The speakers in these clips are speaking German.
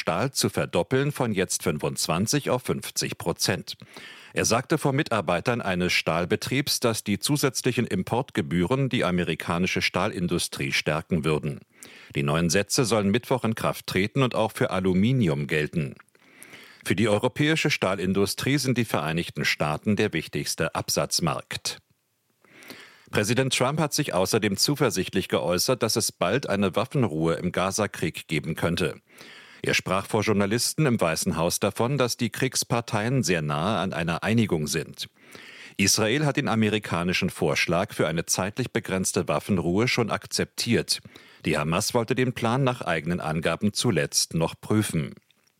Stahl zu verdoppeln von jetzt 25 auf 50%. Er sagte vor Mitarbeitern eines Stahlbetriebs, dass die zusätzlichen Importgebühren die amerikanische Stahlindustrie stärken würden. Die neuen Sätze sollen Mittwoch in Kraft treten und auch für Aluminium gelten. Für die europäische Stahlindustrie sind die Vereinigten Staaten der wichtigste Absatzmarkt. Präsident Trump hat sich außerdem zuversichtlich geäußert, dass es bald eine Waffenruhe im Gaza-Krieg geben könnte. Er sprach vor Journalisten im Weißen Haus davon, dass die Kriegsparteien sehr nahe an einer Einigung sind. Israel hat den amerikanischen Vorschlag für eine zeitlich begrenzte Waffenruhe schon akzeptiert. Die Hamas wollte den Plan nach eigenen Angaben zuletzt noch prüfen.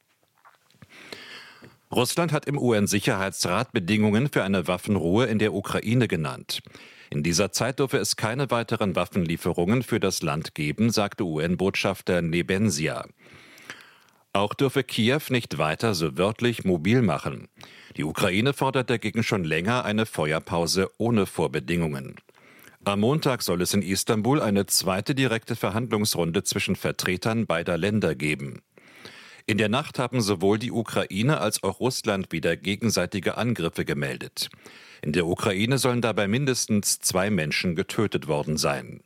Russland hat im UN-Sicherheitsrat Bedingungen für eine Waffenruhe in der Ukraine genannt. In dieser Zeit dürfe es keine weiteren Waffenlieferungen für das Land geben, sagte UN-Botschafter Nebensia. Auch dürfe Kiew nicht weiter so wörtlich mobil machen. Die Ukraine fordert dagegen schon länger eine Feuerpause ohne Vorbedingungen. Am Montag soll es in Istanbul eine zweite direkte Verhandlungsrunde zwischen Vertretern beider Länder geben. In der Nacht haben sowohl die Ukraine als auch Russland wieder gegenseitige Angriffe gemeldet. In der Ukraine sollen dabei mindestens 2 Menschen getötet worden sein.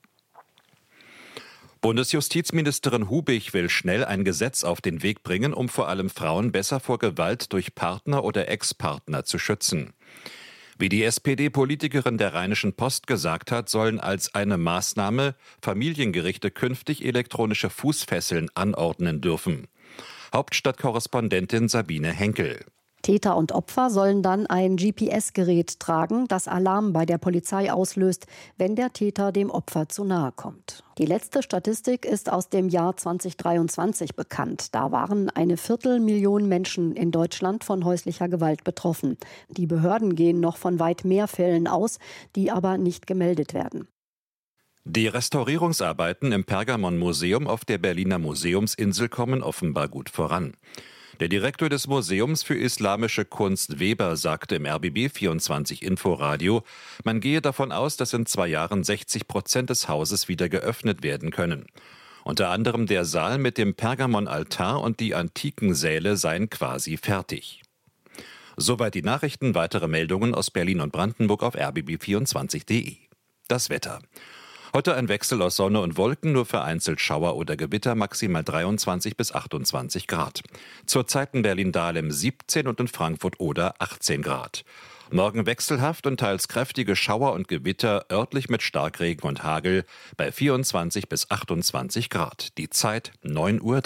Bundesjustizministerin Hubich will schnell ein Gesetz auf den Weg bringen, um vor allem Frauen besser vor Gewalt durch Partner oder Ex-Partner zu schützen. Wie die SPD-Politikerin der Rheinischen Post gesagt hat, sollen als eine Maßnahme Familiengerichte künftig elektronische Fußfesseln anordnen dürfen. Hauptstadtkorrespondentin Sabine Henkel. Täter und Opfer sollen dann ein GPS-Gerät tragen, das Alarm bei der Polizei auslöst, wenn der Täter dem Opfer zu nahe kommt. Die letzte Statistik ist aus dem Jahr 2023 bekannt. Da waren 250.000 Menschen in Deutschland von häuslicher Gewalt betroffen. Die Behörden gehen noch von weit mehr Fällen aus, die aber nicht gemeldet werden. Die Restaurierungsarbeiten im Pergamon-Museum auf der Berliner Museumsinsel kommen offenbar gut voran. Der Direktor des Museums für Islamische Kunst Weber sagte im RBB24 Inforadio, man gehe davon aus, dass in 2 Jahren 60% des Hauses wieder geöffnet werden können. Unter anderem der Saal mit dem Pergamon-Altar und die antiken Säle seien quasi fertig. Soweit die Nachrichten, weitere Meldungen aus Berlin und Brandenburg auf rbb24.de. Das Wetter. Heute ein Wechsel aus Sonne und Wolken, nur vereinzelt Schauer oder Gewitter, maximal 23 bis 28 Grad. Zurzeit in Berlin-Dahlem 17 und in Frankfurt oder 18 Grad. Morgen wechselhaft und teils kräftige Schauer und Gewitter, örtlich mit Starkregen und Hagel, bei 24 bis 28 Grad. Die Zeit 9:03 Uhr.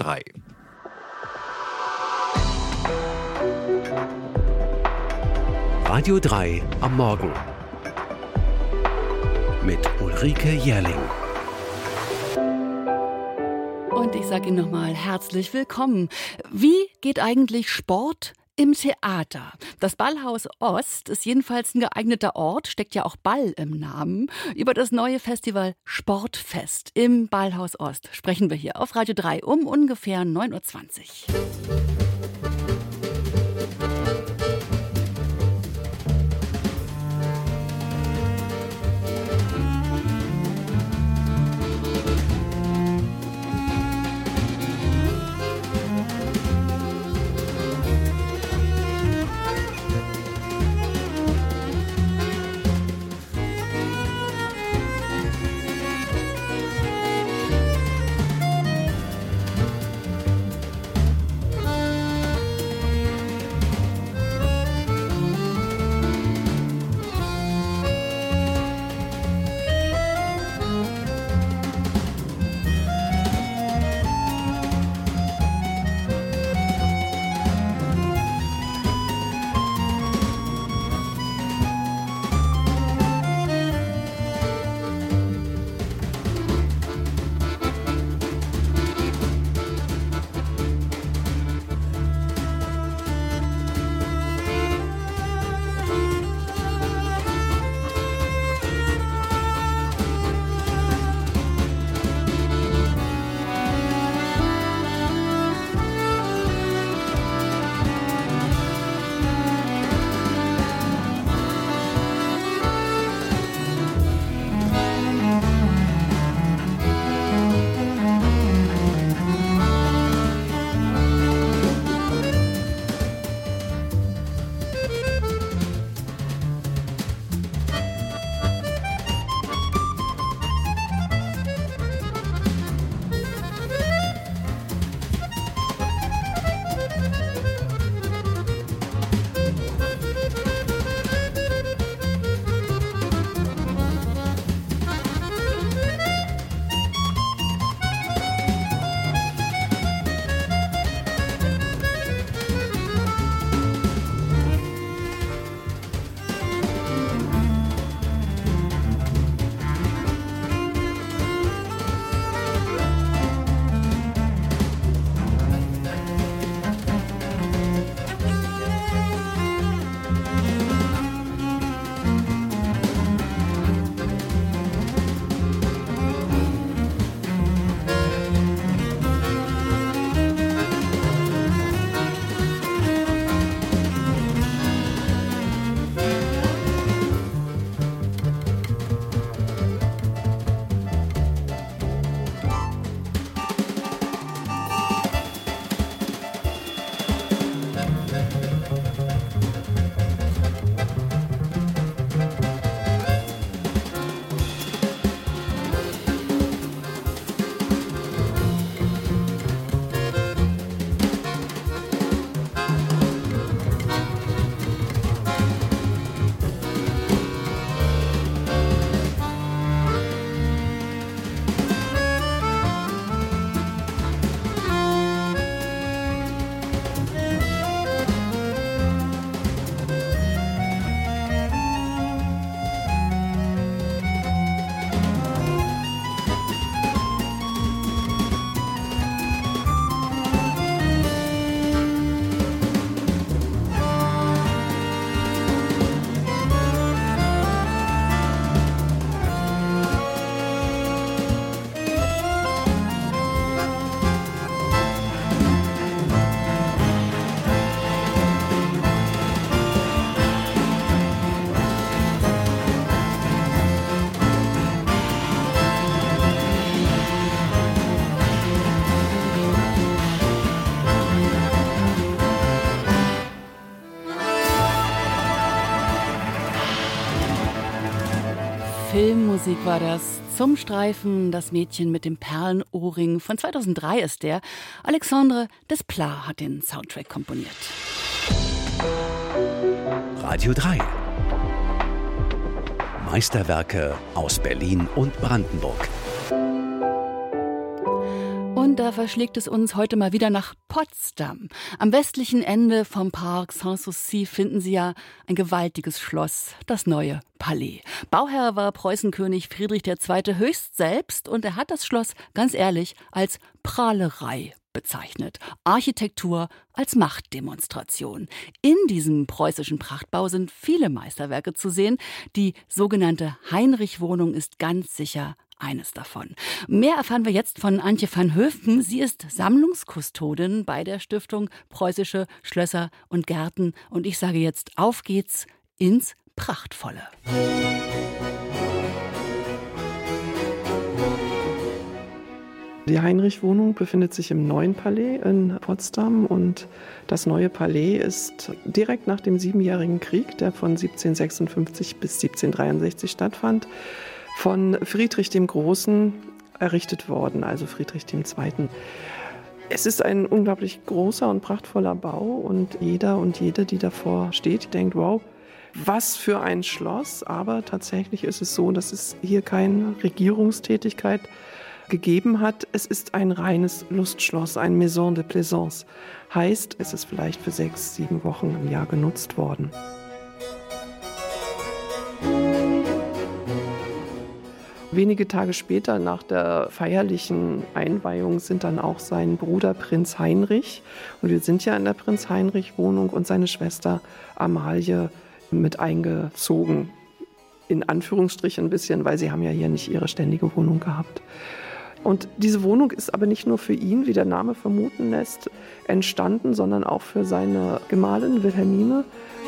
Radio 3 am Morgen. Mit Ulrike Jährling. Und ich sage Ihnen nochmal herzlich willkommen. Wie geht eigentlich Sport im Theater? Das Ballhaus Ost ist jedenfalls ein geeigneter Ort, steckt ja auch Ball im Namen. Über das neue Festival Sportfest im Ballhaus Ost sprechen wir hier auf Radio 3 um ungefähr 9:20 Uhr. Filmmusik war das. Zum Streifen, das Mädchen mit dem Perlenohrring. Von 2003 ist der. Alexandre Desplat hat den Soundtrack komponiert. Radio 3. Meisterwerke aus Berlin und Brandenburg. Und da verschlägt es uns heute mal wieder nach Potsdam. Am westlichen Ende vom Parc Sanssouci finden Sie ja ein gewaltiges Schloss, das neue Palais. Bauherr war Preußenkönig Friedrich II. Höchst selbst und er hat das Schloss, ganz ehrlich, als Prahlerei bezeichnet. Architektur als Machtdemonstration. In diesem preußischen Prachtbau sind viele Meisterwerke zu sehen. Die sogenannte Heinrich-Wohnung ist ganz sicher eines davon. Mehr erfahren wir jetzt von Antje van Höfen. Sie ist Sammlungskustodin bei der Stiftung Preußische Schlösser und Gärten. Und ich sage jetzt, auf geht's ins Prachtvolle. Die Heinrich-Wohnung befindet sich im Neuen Palais in Potsdam und das Neue Palais ist direkt nach dem Siebenjährigen Krieg, der von 1756 bis 1763 stattfand, von Friedrich dem Großen errichtet worden, also Friedrich II. Es ist ein unglaublich großer und prachtvoller Bau und jeder und jede, die davor steht, denkt, wow, was für ein Schloss. Aber tatsächlich ist es so, dass es hier keine Regierungstätigkeit gegeben hat. Es ist ein reines Lustschloss, ein Maison de Plaisance. Heißt, es ist vielleicht für 6-7 Wochen im Jahr genutzt worden. Wenige Tage später, nach der feierlichen Einweihung, sind dann auch sein Bruder Prinz Heinrich, und wir sind ja in der Prinz-Heinrich-Wohnung, und seine Schwester Amalie mit eingezogen. In Anführungsstrichen ein bisschen, weil sie haben ja hier nicht ihre ständige Wohnung gehabt. Und diese Wohnung ist aber nicht nur für ihn, wie der Name vermuten lässt, entstanden, sondern auch für seine Gemahlin Wilhelmine.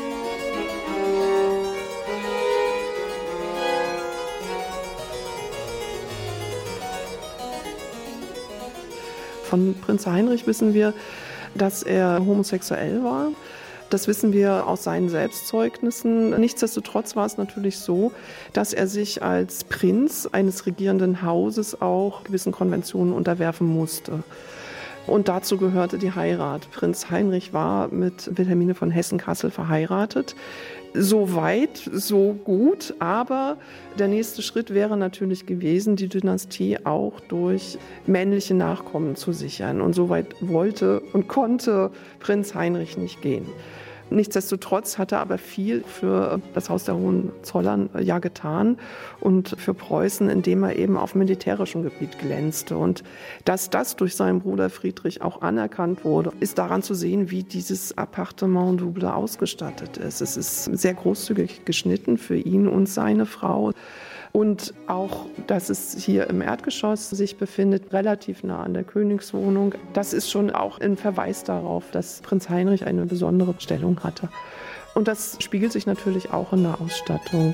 Von Prinz Heinrich wissen wir, dass er homosexuell war. Das wissen wir aus seinen Selbstzeugnissen. Nichtsdestotrotz war es natürlich so, dass er sich als Prinz eines regierenden Hauses auch gewissen Konventionen unterwerfen musste. Und dazu gehörte die Heirat. Prinz Heinrich war mit Wilhelmine von Hessen-Kassel verheiratet. So weit, so gut, aber der nächste Schritt wäre natürlich gewesen, die Dynastie auch durch männliche Nachkommen zu sichern. Und so weit wollte und konnte Prinz Heinrich nicht gehen. Nichtsdestotrotz hat er aber viel für das Haus der Hohenzollern ja getan und für Preußen, indem er eben auf militärischem Gebiet glänzte. Und dass das durch seinen Bruder Friedrich auch anerkannt wurde, ist daran zu sehen, wie dieses Appartement double ausgestattet ist. Es ist sehr großzügig geschnitten für ihn und seine Frau. Und auch, dass es hier im Erdgeschoss sich befindet, relativ nah an der Königswohnung. Das ist schon auch ein Verweis darauf, dass Prinz Heinrich eine besondere Stellung hatte. Und das spiegelt sich natürlich auch in der Ausstattung.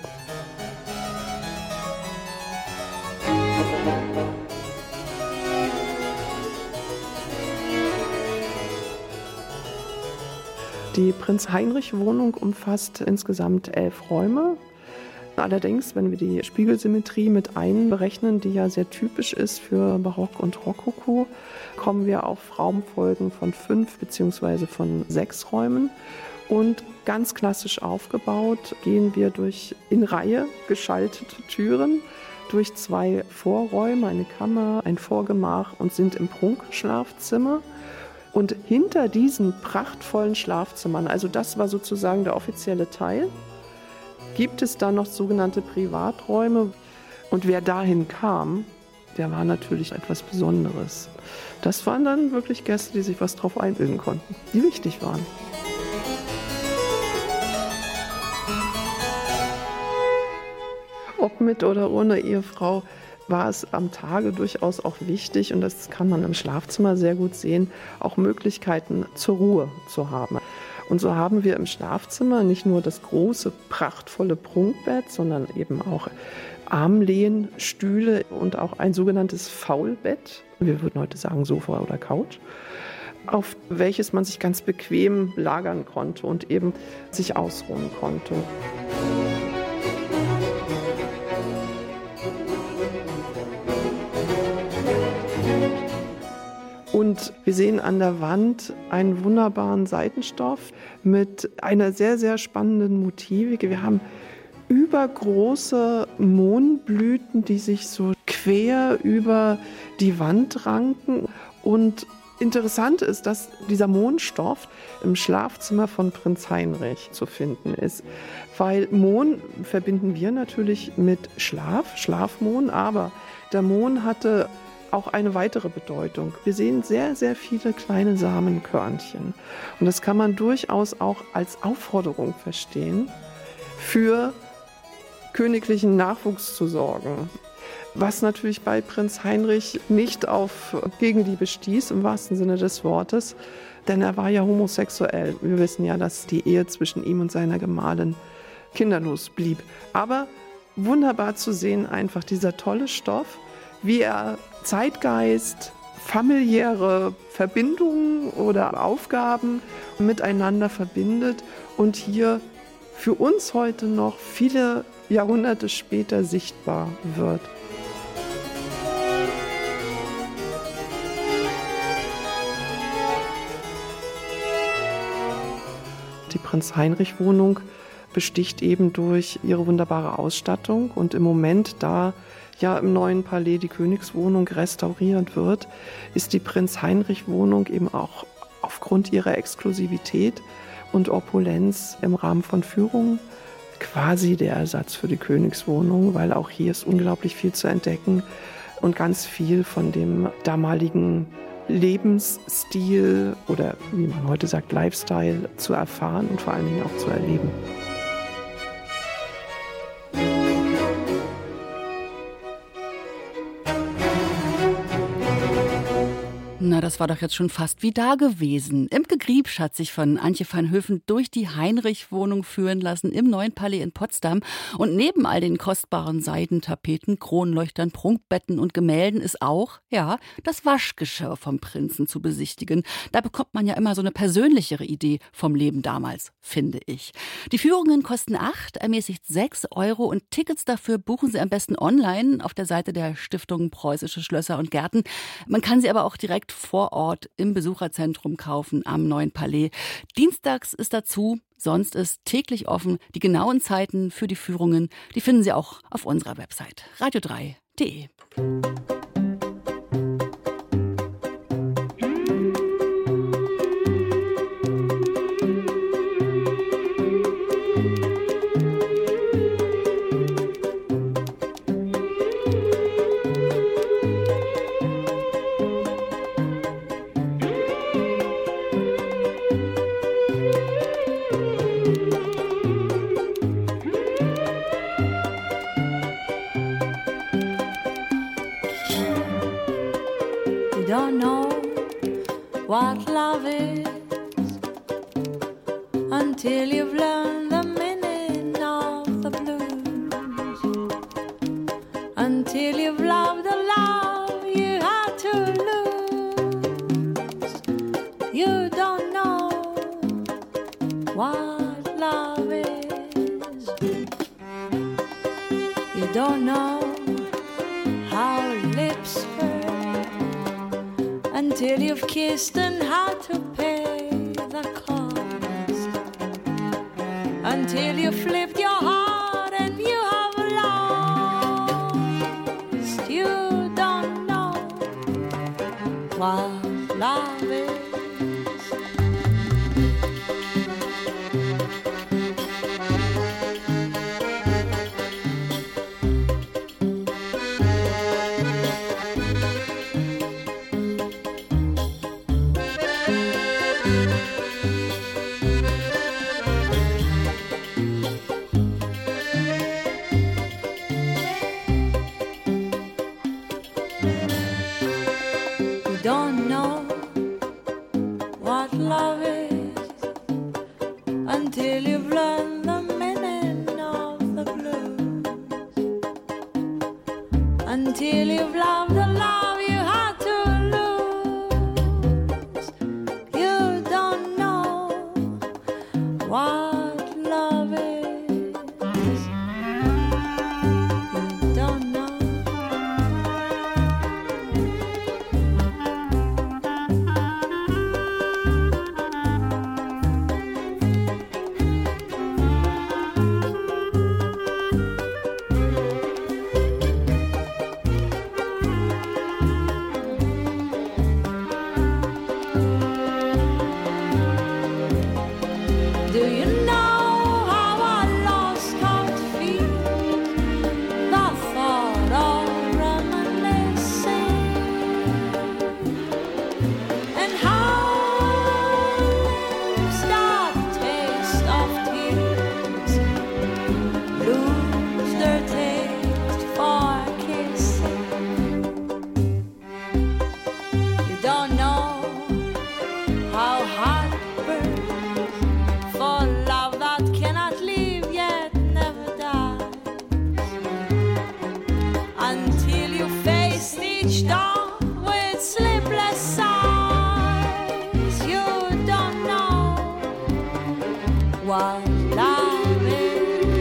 Die Prinz-Heinrich-Wohnung umfasst insgesamt 11 Räume. Allerdings, wenn wir die Spiegelsymmetrie mit einberechnen, die ja sehr typisch ist für Barock und Rokoko, kommen wir auf Raumfolgen von 5 bzw. von 6 Räumen. Und ganz klassisch aufgebaut gehen wir durch in Reihe geschaltete Türen durch 2 Vorräume, eine Kammer, ein Vorgemach und sind im Prunkschlafzimmer. Und hinter diesen prachtvollen Schlafzimmern, also das war sozusagen der offizielle Teil, gibt es dann noch sogenannte Privaträume. Und wer dahin kam, der war natürlich etwas Besonderes. Das waren dann wirklich Gäste, die sich was drauf einbilden konnten, die wichtig waren. Ob mit oder ohne Ehefrau, war es am Tage durchaus auch wichtig, und das kann man im Schlafzimmer sehr gut sehen, auch Möglichkeiten zur Ruhe zu haben. Und so haben wir im Schlafzimmer nicht nur das große, prachtvolle Prunkbett, sondern eben auch Armlehnen, Stühle und auch ein sogenanntes Faulbett. Wir würden heute sagen Sofa oder Couch, auf welches man sich ganz bequem lagern konnte und eben sich ausruhen konnte. Und wir sehen an der Wand einen wunderbaren Seitenstoff mit einer sehr, sehr spannenden Motivik. Wir haben übergroße Mohnblüten, die sich so quer über die Wand ranken. Und interessant ist, dass dieser Mohnstoff im Schlafzimmer von Prinz Heinrich zu finden ist. Weil Mohn verbinden wir natürlich mit Schlafmohn, aber der Mohn hatte auch eine weitere Bedeutung. Wir sehen sehr, sehr viele kleine Samenkörnchen. Und das kann man durchaus auch als Aufforderung verstehen, für königlichen Nachwuchs zu sorgen. Was natürlich bei Prinz Heinrich nicht auf Gegenliebe stieß, im wahrsten Sinne des Wortes, denn er war ja homosexuell. Wir wissen ja, dass die Ehe zwischen ihm und seiner Gemahlin kinderlos blieb. Aber wunderbar zu sehen, einfach dieser tolle Stoff, wie er Zeitgeist, familiäre Verbindungen oder Aufgaben miteinander verbindet und hier für uns heute noch viele Jahrhunderte später sichtbar wird. Die Prinz-Heinrich-Wohnung besticht eben durch ihre wunderbare Ausstattung und im Moment, da ja im neuen Palais die Königswohnung restauriert wird, ist die Prinz-Heinrich-Wohnung eben auch aufgrund ihrer Exklusivität und Opulenz im Rahmen von Führungen quasi der Ersatz für die Königswohnung, weil auch hier ist unglaublich viel zu entdecken und ganz viel von dem damaligen Lebensstil oder wie man heute sagt, Lifestyle zu erfahren und vor allen Dingen auch zu erleben. Na, das war doch jetzt schon fast wie da gewesen. Imke Griebsch hat sich von Antje van Höfen durch die Heinrich-Wohnung führen lassen im Neuen Palais in Potsdam. Und neben all den kostbaren Seidentapeten, Kronleuchtern, Prunkbetten und Gemälden ist auch, ja, das Waschgeschirr vom Prinzen zu besichtigen. Da bekommt man ja immer so eine persönlichere Idee vom Leben damals, finde ich. Die Führungen kosten 8, ermäßigt 6 € und Tickets dafür buchen Sie am besten online auf der Seite der Stiftung Preußische Schlösser und Gärten. Man kann sie aber auch direkt vor Ort im Besucherzentrum kaufen am Neuen Palais. Dienstags ist dazu, sonst ist täglich offen. Die genauen Zeiten für die Führungen, die finden Sie auch auf unserer Website radio3.de. Don't know what love is until you've learned the meaning of the blues, until you've loved the love you had to lose. You don't know what love is. You don't know how lips hurt until you've kissed and had to pay the cost, until you flipped your heart and you have lost. You don't know what love is. Don't know what love is until you've learned the meaning of the blues, until you've loved the love you had to lose. You don't know what love is. You don't know. moi la mer.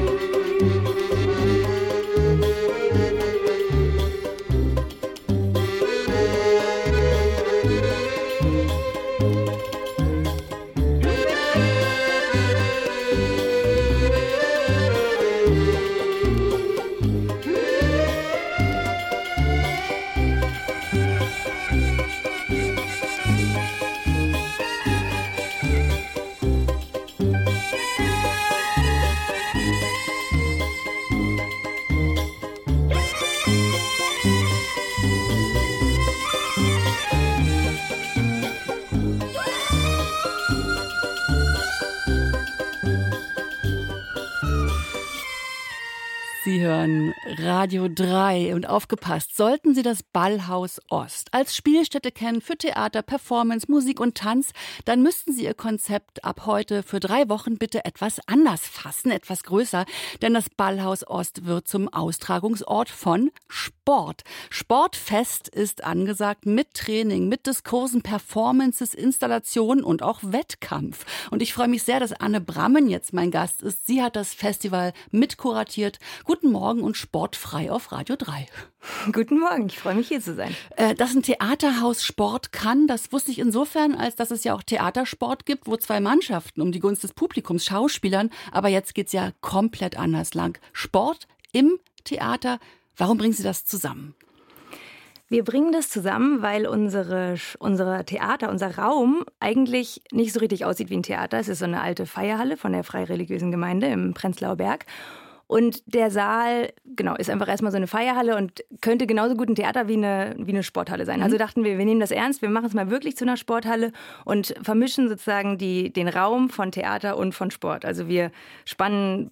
Sie hören Radio 3 und aufgepasst, sollten Sie das Ballhaus Ost als Spielstätte kennen für Theater, Performance, Musik und Tanz, dann müssten Sie Ihr Konzept ab heute für 3 Wochen bitte etwas anders fassen, etwas größer, denn das Ballhaus Ost wird zum Austragungsort von Sport. Sportfest ist angesagt mit Training, mit Diskursen, Performances, Installationen und auch Wettkampf. Und ich freue mich sehr, dass Anne Brammen jetzt mein Gast ist. Sie hat das Festival mitkuratiert. Guten Morgen und sportfrei auf Radio 3. Guten Morgen, ich freue mich, hier zu sein. Dass ein Theaterhaus Sport kann, das wusste ich insofern, als dass es ja auch Theatersport gibt, wo 2 Mannschaften um die Gunst des Publikums schauspielern. Aber jetzt geht's ja komplett anders lang. Sport im Theater. Warum bringen Sie das zusammen? Wir bringen das zusammen, weil unser Theater, unser Raum eigentlich nicht so richtig aussieht wie ein Theater. Es ist so eine alte Feierhalle von der Freireligiösen Gemeinde im Prenzlauer Berg. Und der Saal, genau, ist einfach erstmal so eine Feierhalle und könnte genauso gut ein Theater wie eine Sporthalle sein. Also dachten wir nehmen das ernst, wir machen es mal wirklich zu einer Sporthalle und vermischen sozusagen den Raum von Theater und von Sport. Also wir spannen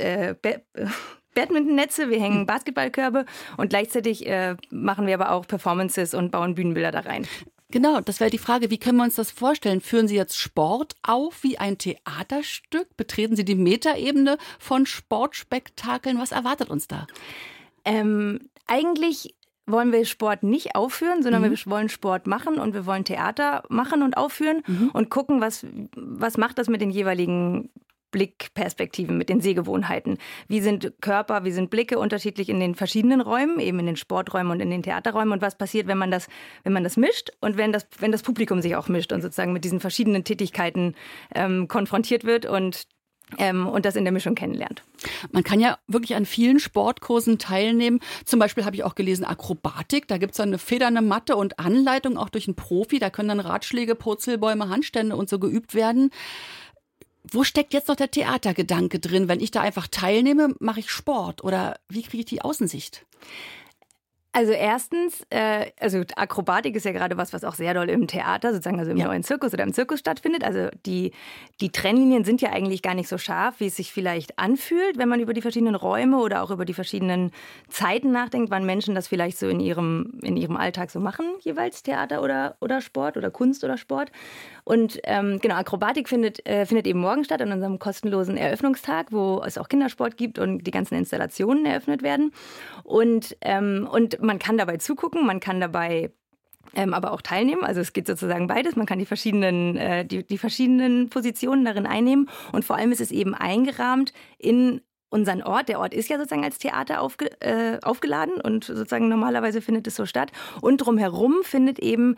Badmintonnetze, wir hängen Basketballkörbe und gleichzeitig machen wir aber auch Performances und bauen Bühnenbilder da rein. Genau, das wäre die Frage, wie können wir uns das vorstellen? Führen Sie jetzt Sport auf wie ein Theaterstück? Betreten Sie die Metaebene von Sportspektakeln? Was erwartet uns da? Eigentlich wollen wir Sport nicht aufführen, sondern wir wollen Sport machen und wir wollen Theater machen und aufführen und gucken, was macht das mit den jeweiligen Blickperspektiven, mit den Sehgewohnheiten. Wie sind Körper, wie sind Blicke unterschiedlich in den verschiedenen Räumen, eben in den Sporträumen und in den Theaterräumen und was passiert, wenn man das mischt und wenn das Publikum sich auch mischt und sozusagen mit diesen verschiedenen Tätigkeiten konfrontiert wird und das in der Mischung kennenlernt. Man kann ja wirklich an vielen Sportkursen teilnehmen. Zum Beispiel habe ich auch gelesen Akrobatik. Da gibt es eine federnde Matte und Anleitung auch durch einen Profi. Da können dann Ratschläge, Purzelbäume, Handstände und so geübt werden. Wo steckt jetzt noch der Theatergedanke drin? Wenn ich da einfach teilnehme, mache ich Sport oder wie kriege ich die Außensicht? Also erstens, Akrobatik ist ja gerade was auch sehr doll im Theater, sozusagen also im neuen Zirkus oder im Zirkus stattfindet. Also die Trennlinien sind ja eigentlich gar nicht so scharf, wie es sich vielleicht anfühlt, wenn man über die verschiedenen Räume oder auch über die verschiedenen Zeiten nachdenkt, wann Menschen das vielleicht so in ihrem Alltag so machen, jeweils Theater oder Sport oder Kunst oder Sport. Und Akrobatik findet eben morgen statt an unserem kostenlosen Eröffnungstag, wo es auch Kindersport gibt und die ganzen Installationen eröffnet werden. Und man kann dabei zugucken, man kann dabei aber auch teilnehmen. Also es geht sozusagen beides. Man kann die verschiedenen Positionen darin einnehmen. Und vor allem ist es eben eingerahmt in unseren Ort. Der Ort ist ja sozusagen als Theater aufgeladen und sozusagen normalerweise findet es so statt. Und drumherum findet eben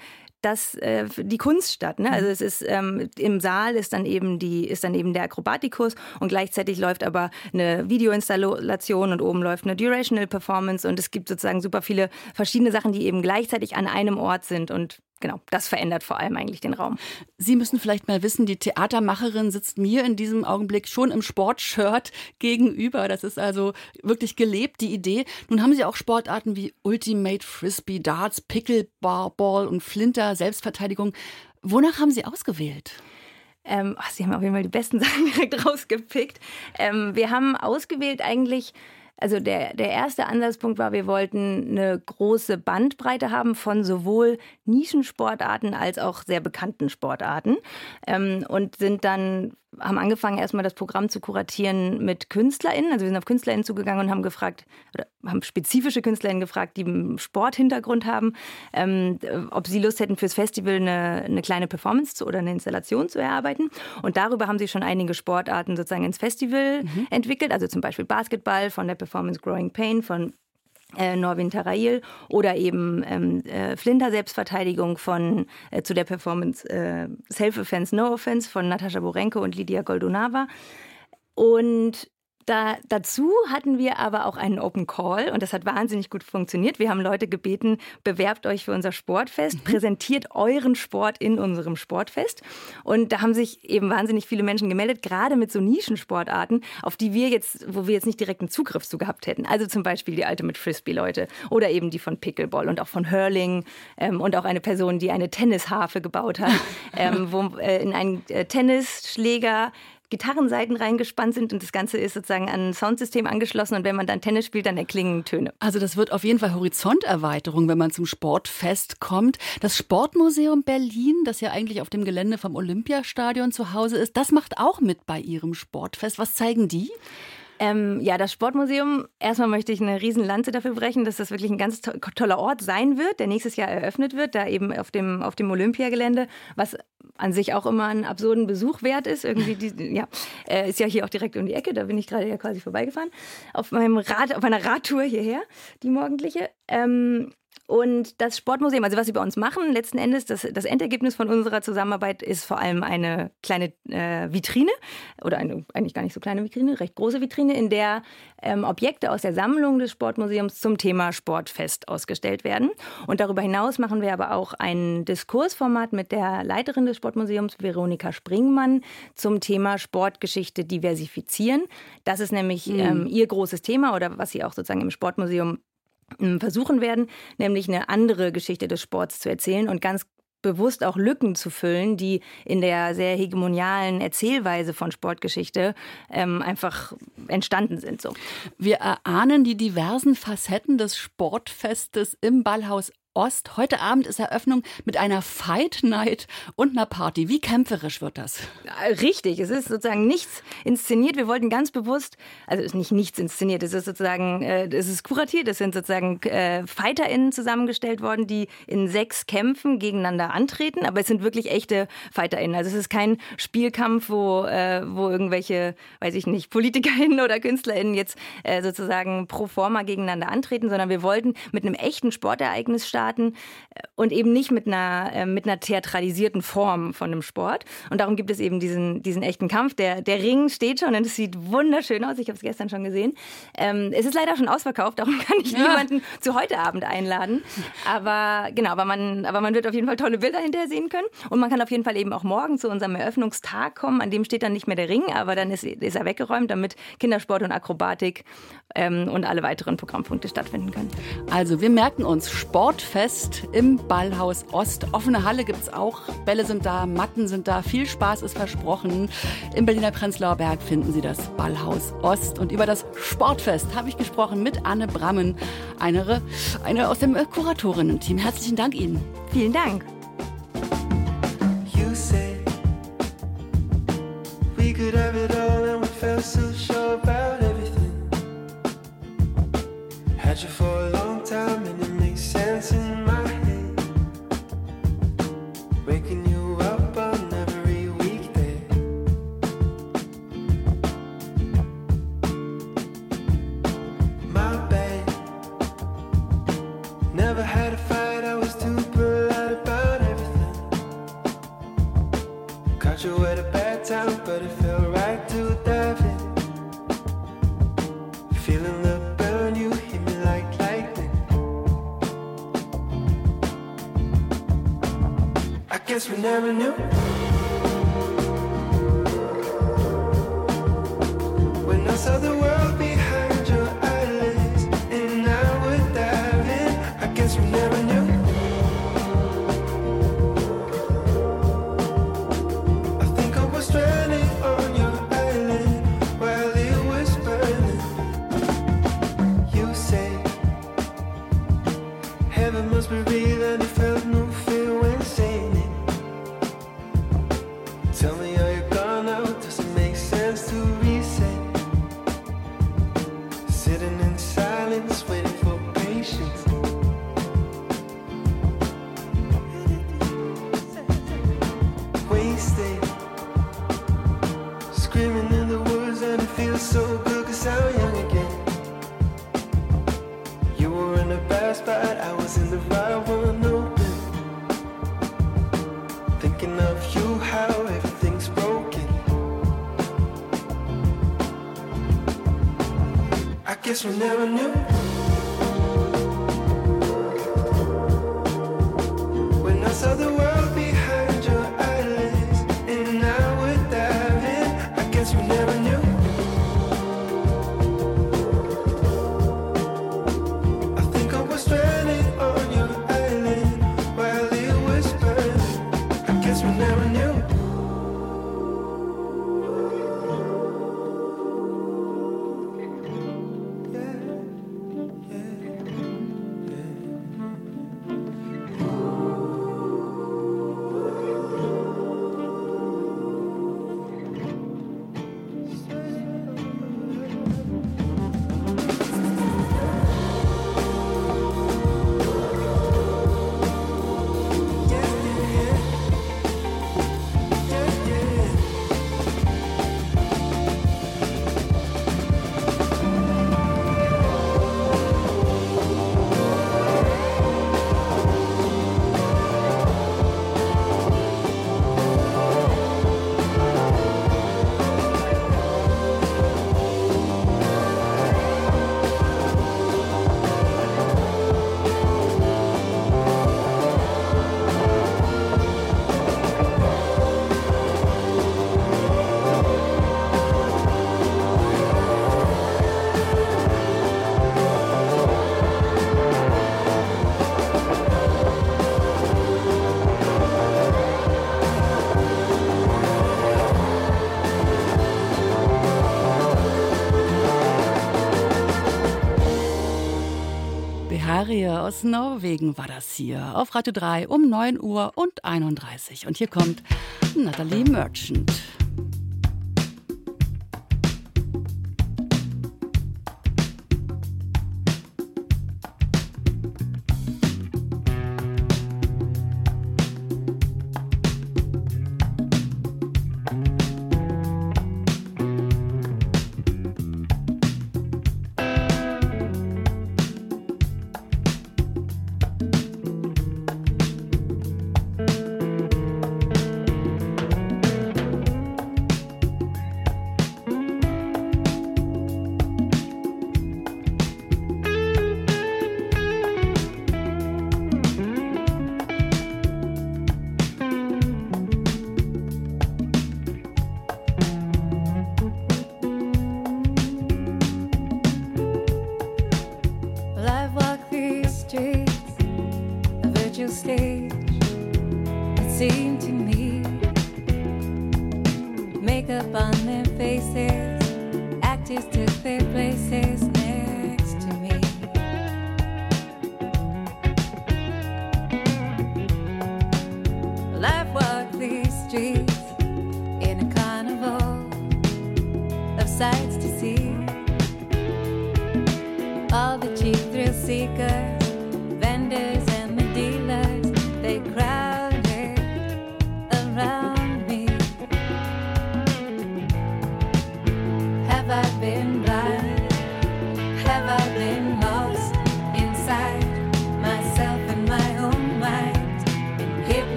die Kunst statt. Ne? Also es ist im Saal ist dann eben der Akrobatikkurs und gleichzeitig läuft aber eine Videoinstallation und oben läuft eine Durational Performance und es gibt sozusagen super viele verschiedene Sachen, die eben gleichzeitig an einem Ort sind und genau, das verändert vor allem eigentlich den Raum. Sie müssen vielleicht mal wissen, die Theatermacherin sitzt mir in diesem Augenblick schon im Sportshirt gegenüber. Das ist also wirklich gelebt, die Idee. Nun haben Sie auch Sportarten wie Ultimate Frisbee, Darts, Pickleball und Flinter, Selbstverteidigung. Wonach haben Sie ausgewählt? Sie haben auf jeden Fall die besten Sachen direkt rausgepickt. Wir haben ausgewählt eigentlich. Also der erste Ansatzpunkt war, wir wollten eine große Bandbreite haben von sowohl Nischensportarten als auch sehr bekannten Sportarten und haben angefangen, erstmal das Programm zu kuratieren mit KünstlerInnen. Also wir sind auf KünstlerInnen zugegangen und haben spezifische KünstlerInnen gefragt, die einen Sporthintergrund haben, ob sie Lust hätten, fürs Festival eine kleine Performance oder eine Installation zu erarbeiten. Und darüber haben sie schon einige Sportarten sozusagen ins Festival entwickelt. Also zum Beispiel Basketball von der Performance Growing Pain von Norvin Tarail oder eben Flinter-Selbstverteidigung zu der Performance Self-Offense, No Offense von Natascha Borenko und Lidia Goldunava. Und dazu hatten wir aber auch einen Open Call und das hat wahnsinnig gut funktioniert. Wir haben Leute gebeten, bewerbt euch für unser Sportfest, präsentiert euren Sport in unserem Sportfest. Und da haben sich eben wahnsinnig viele Menschen gemeldet, gerade mit so Nischensportarten, wo wir jetzt nicht direkt einen Zugriff zu gehabt hätten. Also zum Beispiel die Ultimate Frisbee-Leute oder eben die von Pickleball und auch von Hurling und auch eine Person, die eine Tennisharfe gebaut hat, wo in einen Tennisschläger Gitarrensaiten reingespannt sind und das Ganze ist sozusagen an ein Soundsystem angeschlossen und wenn man dann Tennis spielt, dann erklingen Töne. Also das wird auf jeden Fall Horizonterweiterung, wenn man zum Sportfest kommt. Das Sportmuseum Berlin, das ja eigentlich auf dem Gelände vom Olympiastadion zu Hause ist, das macht auch mit bei Ihrem Sportfest. Was zeigen die? Das Sportmuseum, erstmal möchte ich eine Riesenlanze dafür brechen, dass das wirklich ein ganz toller Ort sein wird, der nächstes Jahr eröffnet wird, da eben auf dem Olympiagelände, was an sich auch immer einen absurden Besuch wert ist. Irgendwie ist ja hier auch direkt um die Ecke, da bin ich gerade ja quasi vorbeigefahren, auf einer Radtour hierher, die morgendliche. Und das Sportmuseum, also was sie bei uns machen, letzten Endes, das Endergebnis von unserer Zusammenarbeit ist vor allem eine kleine Vitrine oder eine eigentlich gar nicht so kleine Vitrine, recht große Vitrine, in der Objekte aus der Sammlung des Sportmuseums zum Thema Sportfest ausgestellt werden. Und darüber hinaus machen wir aber auch ein Diskursformat mit der Leiterin des Sportmuseums, Veronika Springmann, zum Thema Sportgeschichte diversifizieren. Das ist nämlich ihr großes Thema oder was sie auch sozusagen im Sportmuseum versuchen werden, nämlich eine andere Geschichte des Sports zu erzählen und ganz bewusst auch Lücken zu füllen, die in der sehr hegemonialen Erzählweise von Sportgeschichte einfach entstanden sind. So. Wir erahnen die diversen Facetten des Sportfestes im Ballhaus Ost. Heute Abend ist Eröffnung mit einer Fight Night und einer Party. Wie kämpferisch wird das? Richtig, es ist sozusagen nichts inszeniert. Wir wollten ganz bewusst, also es ist nicht nichts inszeniert, es ist sozusagen, es ist kuratiert, es sind sozusagen FighterInnen zusammengestellt worden, die in 6 Kämpfen gegeneinander antreten, aber es sind wirklich echte FighterInnen. Also es ist kein Spielkampf, wo irgendwelche, weiß ich nicht, PolitikerInnen oder KünstlerInnen jetzt sozusagen pro forma gegeneinander antreten, sondern wir wollten mit einem echten Sportereignis starten und eben nicht mit einer theatralisierten Form von einem Sport. Und darum gibt es eben diesen echten Kampf. Der Ring steht schon und es sieht wunderschön aus. Ich habe es gestern schon gesehen. Es ist leider schon ausverkauft, darum kann ich niemanden zu heute Abend einladen. Aber man wird auf jeden Fall tolle Bilder hinterher sehen können. Und man kann auf jeden Fall eben auch morgen zu unserem Eröffnungstag kommen. An dem steht dann nicht mehr der Ring, aber dann ist er weggeräumt, damit Kindersport und Akrobatik und alle weiteren Programmpunkte stattfinden können. Also wir merken uns Sportfest im Ballhaus Ost. Offene Halle gibt es auch. Bälle sind da, Matten sind da. Viel Spaß ist versprochen. Im Berliner Prenzlauer Berg finden Sie das Ballhaus Ost. Und über das Sportfest habe ich gesprochen mit Anne Brammen, eine aus dem Kuratorinnen-Team. Herzlichen Dank Ihnen. Vielen Dank. You say we could have it all and we felt so sure about everything. Had you for a long time and it makes sense in my head. Waking you up on every weekday. My bad. Never had a fight, I was too polite about everything. Caught you at a bad time, but it felt right to dive in. Feeling the burn, you hit me like lightning. I guess we never knew. When I saw the world behind your eyelids and I would dive in, I guess we never knew. I think I was stranded on your island while it was burning. You say heaven must be real and it felt no fear Tell me how you're gone now, does it make sense to reset? Sitting in silence, waiting for patience. Wasted, screaming in the woods and it feels so good 'cause I'm young again. You were in the bad spot, I was in the right one open. Thinking of you, how everything's broken. I guess we never knew. When I saw the world behind your eyelids, and I would dive in. I guess we never knew. I think I was stranded on your island while it was burning. I guess we never knew. Beharia aus Norwegen war das hier auf Radio 3 um 9:31 Uhr. Und hier kommt Natalie Merchant.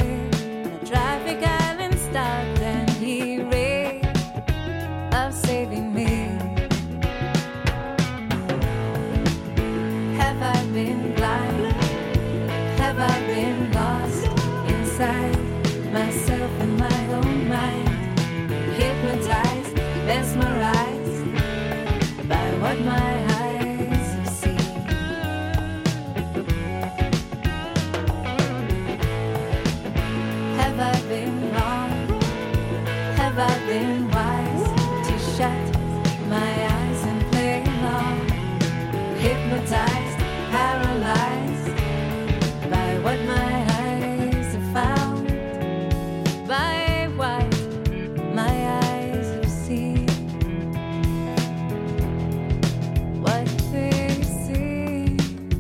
Traffic island stopped and he raved of saving. be me? Have I been blind? Have I been lost inside myself and my own mind? Hypnotized, mesmerized by what my eyes have seen. Have I been wrong? Have I been wise to shut my eyes and play along? Hypnotized, paralyzed by what my eyes have found, by what my eyes have seen, what they see.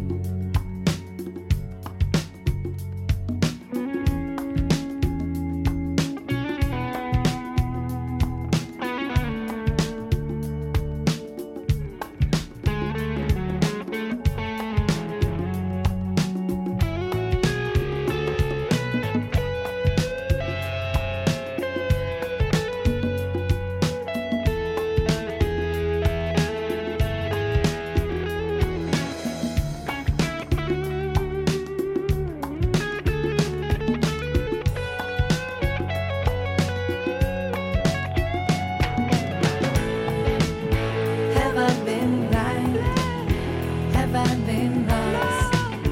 Have I been blind? Have I been lost?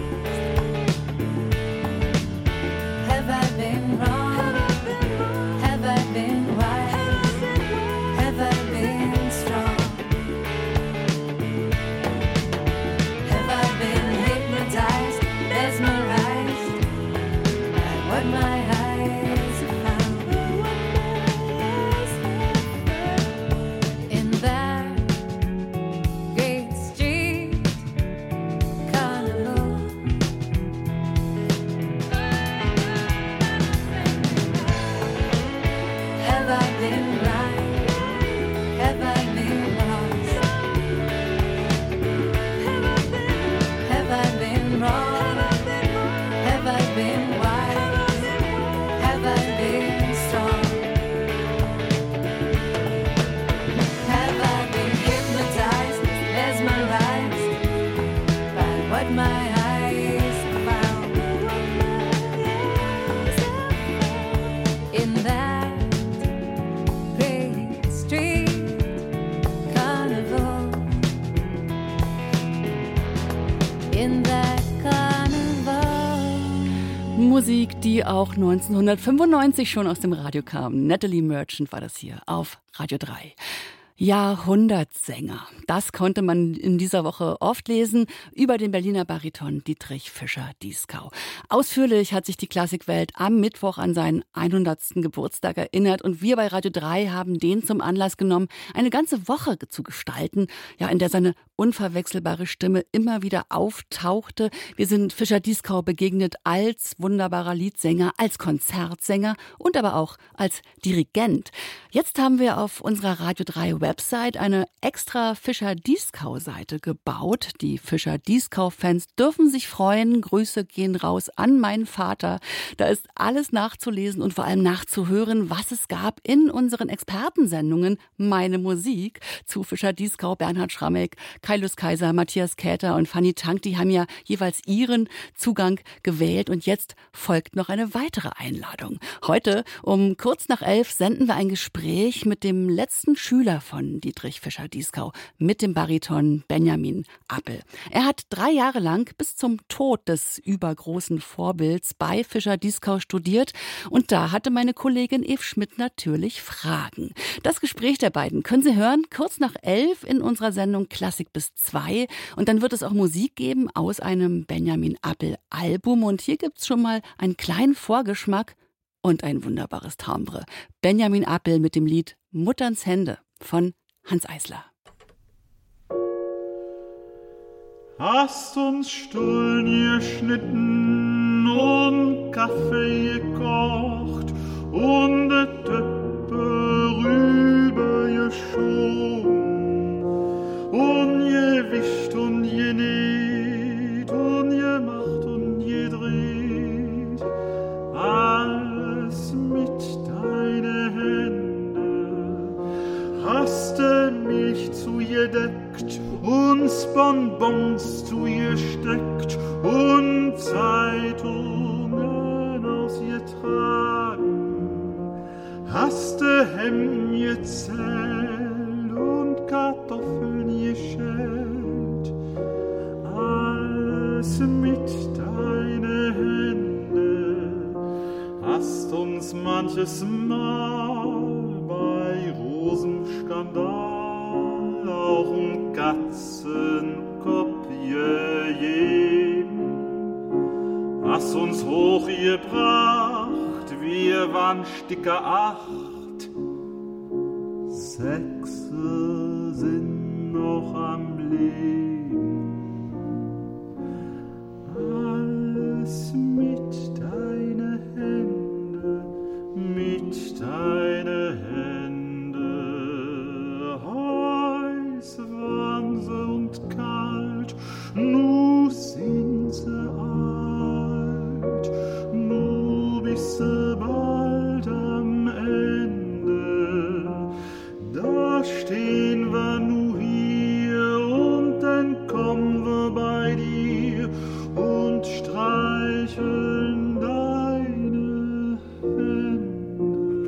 Have I been wrong? Have I been wise? Have I been strong? Have I been hypnotized, mesmerized by what my eyes have found? In that great street carnival, have I been blind? Have I been lost? Have I been wrong? Have I been wise? Have I been strong? Have I been hypnotized, mesmerized by what my eyes have found? In that great street carnival, in that carnival. Musik, die auch 1995 schon aus dem Radio kam. Natalie Merchant war das hier auf Radio 3. Jahrhundertsänger. Das konnte man in dieser Woche oft lesen über den Berliner Bariton Dietrich Fischer-Dieskau. Ausführlich hat sich die Klassikwelt am Mittwoch an seinen 100. Geburtstag erinnert und wir bei Radio 3 haben den zum Anlass genommen, eine ganze Woche zu gestalten, ja, in der seine unverwechselbare Stimme immer wieder auftauchte. Wir sind Fischer-Dieskau begegnet als wunderbarer Liedsänger, als Konzertsänger und aber auch als Dirigent. Jetzt haben wir auf unserer Radio 3 Website eine extra Fischer-Dieskau-Seite gebaut. Die Fischer-Dieskau-Fans dürfen sich freuen. Grüße gehen raus an meinen Vater. Da ist alles nachzulesen und vor allem nachzuhören, was es gab in unseren Expertensendungen Meine Musik zu Fischer-Dieskau, Bernhard Schrammeck, Kaius Kaiser, Matthias Käther und Fanny Tank. Die haben ja jeweils ihren Zugang gewählt und jetzt folgt noch eine weitere Einladung. Heute um kurz nach 11 senden wir ein Gespräch mit dem letzten Schüler von Dietrich Fischer-Dieskau, mit dem Bariton Benjamin Appel. Er hat 3 Jahre lang bis zum Tod des übergroßen Vorbilds bei Fischer-Dieskau studiert und da hatte meine Kollegin Eve Schmidt natürlich Fragen. Das Gespräch der beiden können Sie hören, kurz nach 11 in unserer Sendung Klassik bis 2 und dann wird es auch Musik geben aus einem Benjamin Appel Album und hier gibt's schon mal einen kleinen Vorgeschmack und ein wunderbares Timbre. Benjamin Appel mit dem Lied Mutterns Hände von Hans Eisler. Hast uns Stullen geschnitten und Kaffee gekocht und de Töpfe rübergeschoben und gewischt und genäht und gemacht und gedreht. Alles mit deinen Händen hast du bedeckt, uns Bonbons zu ihr steckt und Zeitungen aus ihr tragen. Hast du Hemd gezählt und Kartoffeln geschält, alles mit deinen Händen, hast uns manches Mal bei Rosenskandal auch ein Katzenkopf gegeben, hast uns hochgebracht, wir waren Sticker 8, 6 sind noch am Leben. Alles mit deinen Händen, mit deinen Händen. Heiß waren sie und kalt, nu sind sie alt, nu bist du bald am Ende. Da stehen wir nu hier und dann kommen wir bei dir und streicheln deine Hände.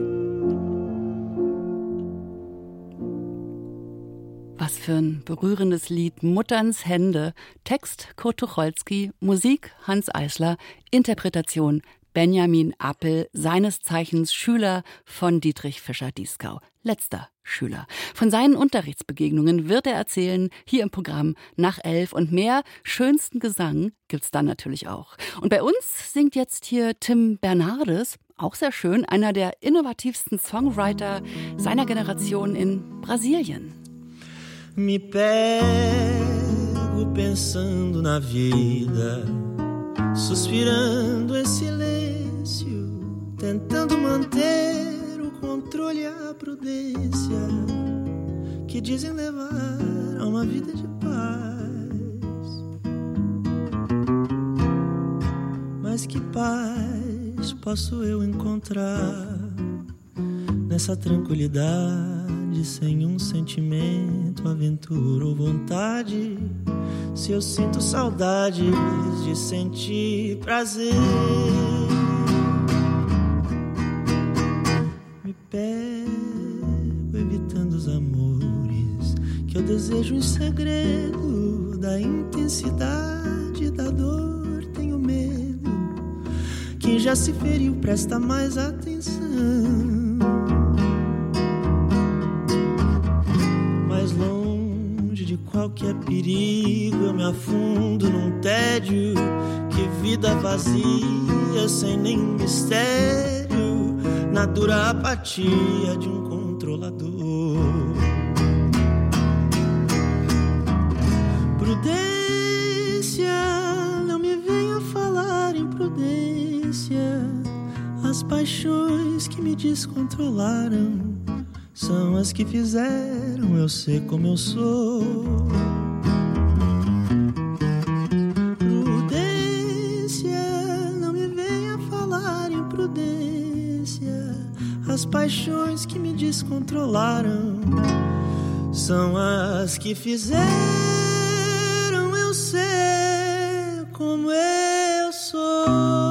Was für ein berührendes Lied, Mutterns Hände. Text Kurt Tucholsky, Musik Hans Eisler, Interpretation Benjamin Appel, seines Zeichens Schüler von Dietrich Fischer-Dieskau. Letzter Schüler. Von seinen Unterrichtsbegegnungen wird er erzählen, hier im Programm nach 11 und mehr schönsten Gesang gibt's dann natürlich auch. Und bei uns singt jetzt hier Tim Bernardes, auch sehr schön, einer der innovativsten Songwriter seiner Generation in Brasilien. Me pego pensando na vida, suspirando em silêncio, tentando manter o controle e a prudência que dizem levar a uma vida de paz. Mas que paz posso eu encontrar nessa tranquilidade, sem um sentimento, aventura ou vontade? Se eu sinto saudades de sentir prazer, me pego evitando os amores que eu desejo em segredo, da intensidade da dor tenho medo. Quem já se feriu presta mais atenção. Mais longe de qualquer perigo eu me afundo num tédio. Que vida vazia, sem nenhum mistério, na dura apatia de um controlador. Prudência, não me venha falar em prudência. As paixões que me descontrolaram são as que fizeram eu ser como eu sou. Prudência, não me venha falar em prudência. As paixões que me descontrolaram são as que fizeram eu ser como eu sou.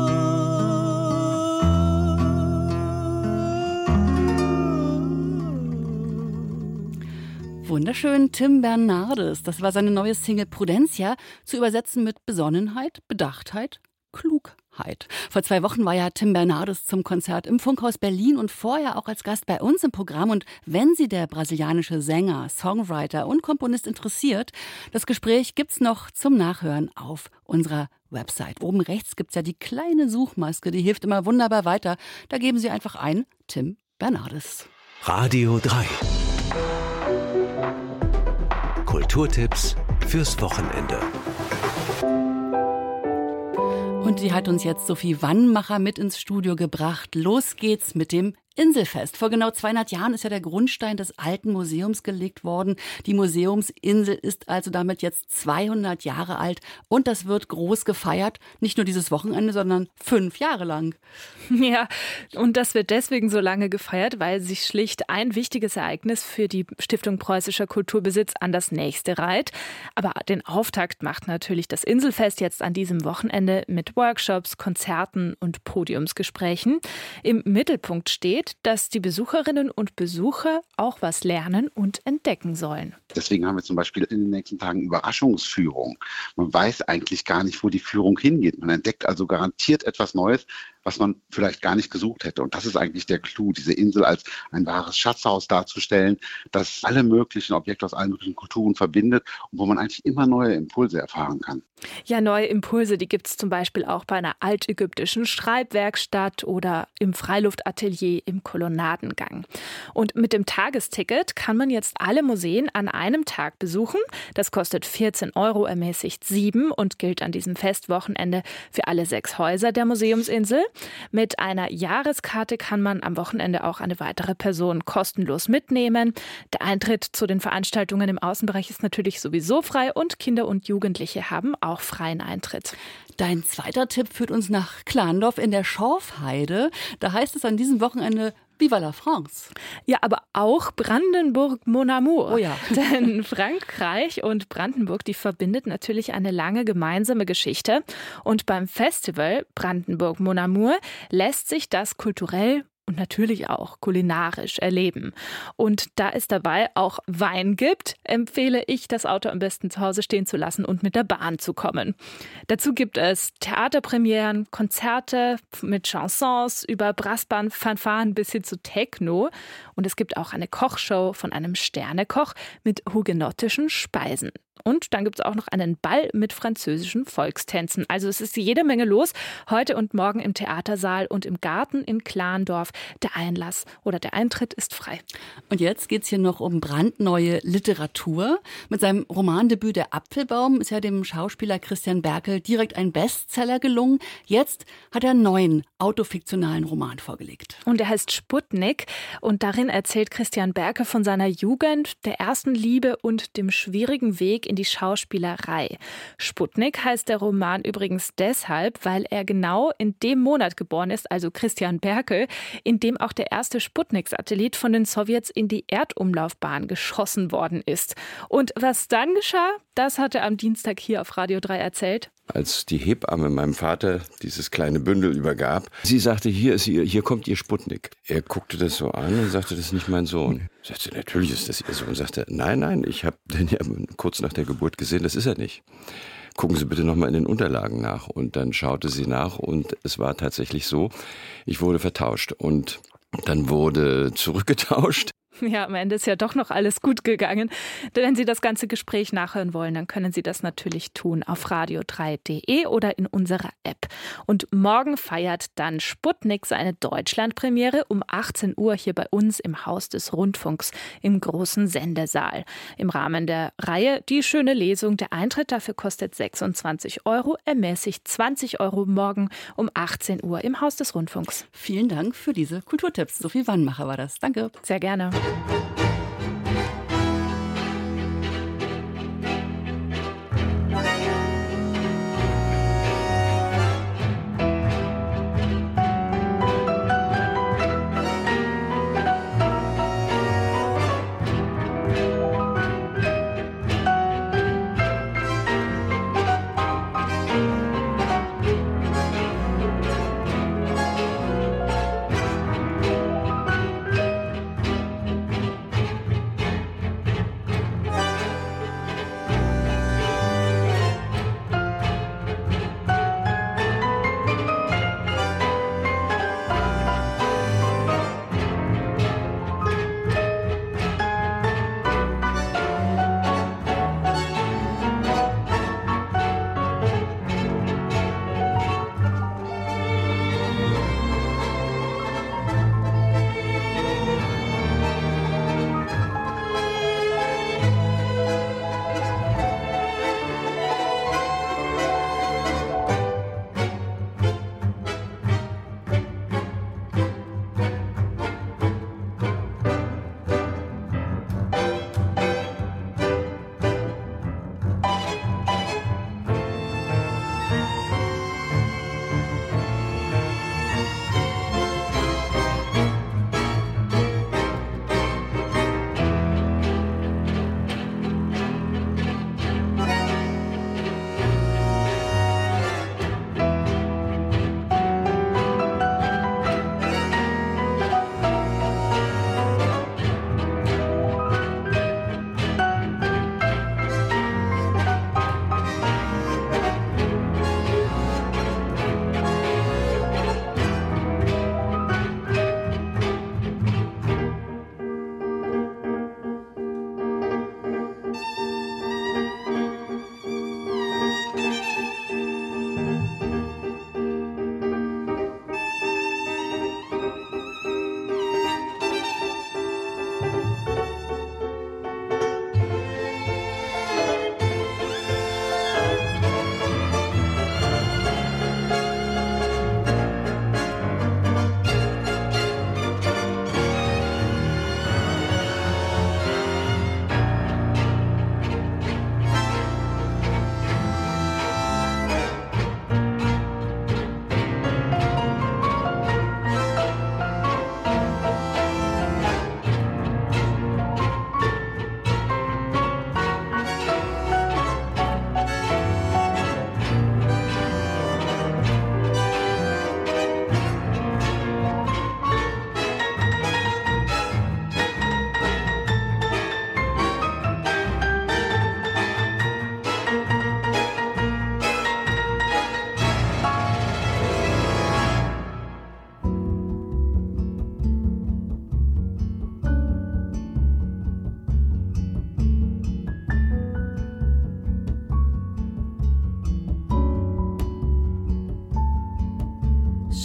Wunderschön, Tim Bernardes. Das war seine neue Single Prudencia, zu übersetzen mit Besonnenheit, Bedachtheit, Klugheit. Vor 2 Wochen war ja Tim Bernardes zum Konzert im Funkhaus Berlin und vorher auch als Gast bei uns im Programm. Und wenn Sie der brasilianische Sänger, Songwriter und Komponist interessiert, das Gespräch gibt's noch zum Nachhören auf unserer Website. Oben rechts gibt's ja die kleine Suchmaske, die hilft immer wunderbar weiter. Da geben Sie einfach ein Tim Bernardes. Radio 3. Kulturtipps fürs Wochenende. Und die hat uns jetzt Sophie Wannmacher mit ins Studio gebracht. Los geht's mit dem Inselfest. Vor genau 200 Jahren ist ja der Grundstein des alten Museums gelegt worden. Die Museumsinsel ist also damit jetzt 200 Jahre alt und das wird groß gefeiert. Nicht nur dieses Wochenende, sondern 5 Jahre lang. Ja, und das wird deswegen so lange gefeiert, weil sich schlicht ein wichtiges Ereignis für die Stiftung Preußischer Kulturbesitz an das nächste reiht. Aber den Auftakt macht natürlich das Inselfest jetzt an diesem Wochenende mit Workshops, Konzerten und Podiumsgesprächen. Im Mittelpunkt steht, dass die Besucherinnen und Besucher auch was lernen und entdecken sollen. Deswegen haben wir zum Beispiel in den nächsten Tagen Überraschungsführungen. Man weiß eigentlich gar nicht, wo die Führung hingeht. Man entdeckt also garantiert etwas Neues, was man vielleicht gar nicht gesucht hätte. Und das ist eigentlich der Clou, diese Insel als ein wahres Schatzhaus darzustellen, das alle möglichen Objekte aus allen möglichen Kulturen verbindet und wo man eigentlich immer neue Impulse erfahren kann. Ja, neue Impulse, die gibt es zum Beispiel auch bei einer altägyptischen Schreibwerkstatt oder im Freiluftatelier im Kolonnadengang. Und mit dem Tagesticket kann man jetzt alle Museen an einem Tag besuchen. Das kostet 14 €, ermäßigt 7 und gilt an diesem Festwochenende für alle 6 Häuser der Museumsinsel. Mit einer Jahreskarte kann man am Wochenende auch eine weitere Person kostenlos mitnehmen. Der Eintritt zu den Veranstaltungen im Außenbereich ist natürlich sowieso frei und Kinder und Jugendliche haben auch freien Eintritt. Dein zweiter Tipp führt uns nach Klandorf in der Schorfheide. Da heißt es an diesem Wochenende Viva la France. Ja, aber auch Brandenburg Mon Amour. Oh ja. Denn Frankreich und Brandenburg, die verbindet natürlich eine lange gemeinsame Geschichte. Und beim Festival Brandenburg Mon Amour lässt sich das kulturell und natürlich auch kulinarisch erleben. Und da es dabei auch Wein gibt, empfehle ich, das Auto am besten zu Hause stehen zu lassen und mit der Bahn zu kommen. Dazu gibt es Theaterpremieren, Konzerte mit Chansons über Brassband, Fanfaren bis hin zu Techno. Und es gibt auch eine Kochshow von einem Sternekoch mit hugenottischen Speisen. Und dann gibt es auch noch einen Ball mit französischen Volkstänzen. Also es ist jede Menge los. Heute und morgen im Theatersaal und im Garten in Klandorf. Der Einlass oder der Eintritt ist frei. Und jetzt geht es hier noch um brandneue Literatur. Mit seinem Romandebüt Der Apfelbaum ist ja dem Schauspieler Christian Berkel direkt ein Bestseller gelungen. Jetzt hat er einen neuen autofiktionalen Roman vorgelegt. Und er heißt Sputnik. Und darin erzählt Christian Berkel von seiner Jugend, der ersten Liebe und dem schwierigen Weg in die Schauspielerei. Sputnik heißt der Roman übrigens deshalb, weil er genau in dem Monat geboren ist, also Christian Berkel, in dem auch der erste Sputnik-Satellit von den Sowjets in die Erdumlaufbahn geschossen worden ist. Und was dann geschah, das hat er am Dienstag hier auf Radio 3 erzählt. Als die Hebamme meinem Vater dieses kleine Bündel übergab, sie sagte, hier kommt Ihr Sputnik. Er guckte das so an und sagte, das ist nicht mein Sohn. Ich sagte, natürlich ist das Ihr Sohn. Und sagte, nein, ich habe den ja kurz nach der Geburt gesehen, das ist er nicht. Gucken Sie bitte nochmal in den Unterlagen nach. Und dann schaute sie nach und es war tatsächlich so, ich wurde vertauscht und dann wurde zurückgetauscht. Ja, am Ende ist ja doch noch alles gut gegangen. Wenn Sie das ganze Gespräch nachhören wollen, dann können Sie das natürlich tun auf radio3.de oder in unserer App. Und morgen feiert dann Sputnik seine Deutschlandpremiere um 18 Uhr hier bei uns im Haus des Rundfunks im großen Sendesaal. Im Rahmen der Reihe Die schöne Lesung. Der Eintritt dafür kostet 26 €, ermäßigt 20 € morgen um 18 Uhr im Haus des Rundfunks. Vielen Dank für diese Kulturtipps. Sophie Wannmacher war das. Danke. Sehr gerne.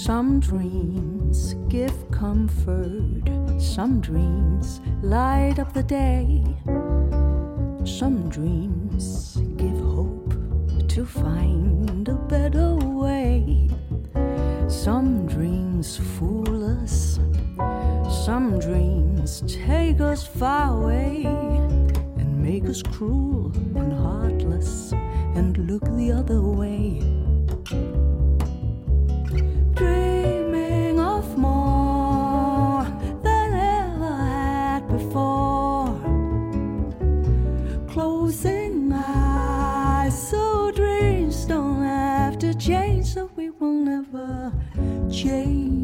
Some dreams give comfort, some dreams light up the day. Some dreams give hope to find a better way. Some dreams fool us, some dreams take us far away and make us cruel and heartless and look the other way. Dreaming of more than ever had before. Closing eyes so dreams don't have to change, so we will never change.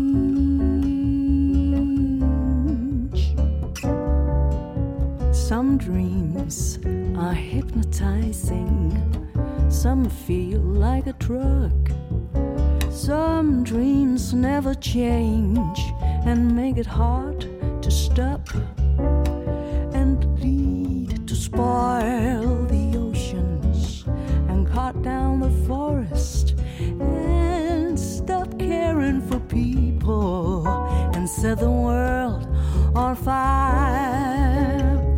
Some dreams are hypnotizing, some feel like a drug. Some dreams never change and make it hard to stop and lead to spoil the oceans and cut down the forest and stop caring for people and set the world on fire.